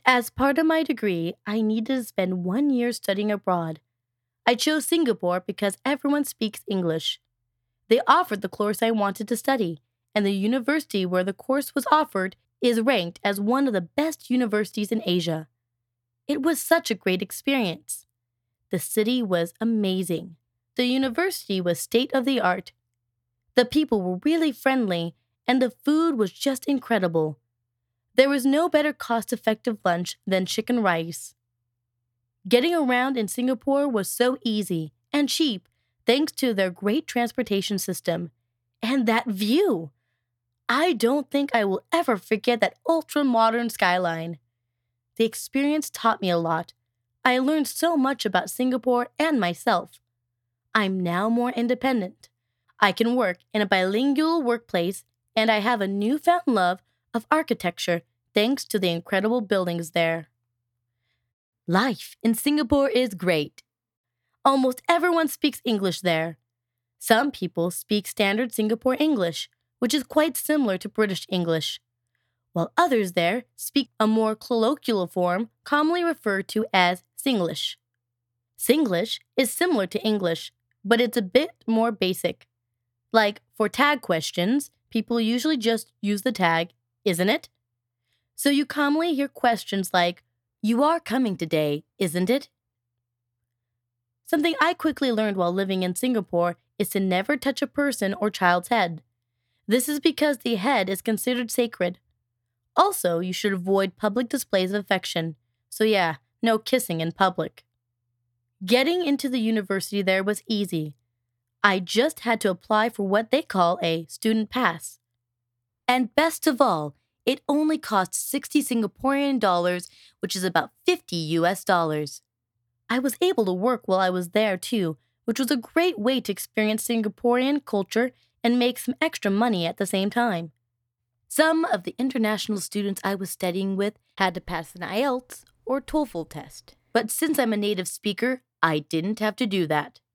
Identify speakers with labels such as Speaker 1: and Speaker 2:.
Speaker 1: As part of my degree, I needed to spend 1 year studying abroad. I chose Singapore because everyone speaks English. They offered the course I wanted to study, and the university where the course was offered is ranked as one of the best universities in Asia. It was such a great experience. The city was amazing. The university was state of the art. The people were really friendly, and the food was just incredible. There was no better cost effective lunch than chicken rice. Getting around in Singapore was so easy and cheap thanks to their great transportation system. And that view! I don't think I will ever forget that ultra modern skyline. The experience taught me a lot. I learned so much about Singapore and myself. I'm now more independent. I can work in a bilingual workplace, and I have a newfound love of architecture thanks to the incredible buildings there. Life in Singapore is great. Almost everyone speaks English there. Some people speak standard Singapore English, which is quite similar to British English, while others there speak a more colloquial form commonly referred to as Singlish. Singlish is similar to English, but it's a bit more basic. Like for tag questions, people usually just use the tag, isn't it? So you commonly hear questions like, "You are coming today, isn't it?" Something I quickly learned while living in Singapore is to never touch a person or child's head. This is because the head is considered sacred. Also, you should avoid public displays of affection. So yeah, no kissing in public. Getting into the university there was easy. I just had to apply for what they call a student pass. And best of all, it only cost 60 Singaporean dollars, which is about 50 US dollars. I was able to work while I was there too, which was a great way to experience Singaporean culture and make some extra money at the same time. Some of the international students I was studying with had to pass an IELTS or TOEFL test, but since I'm a native speaker, I didn't have to do that.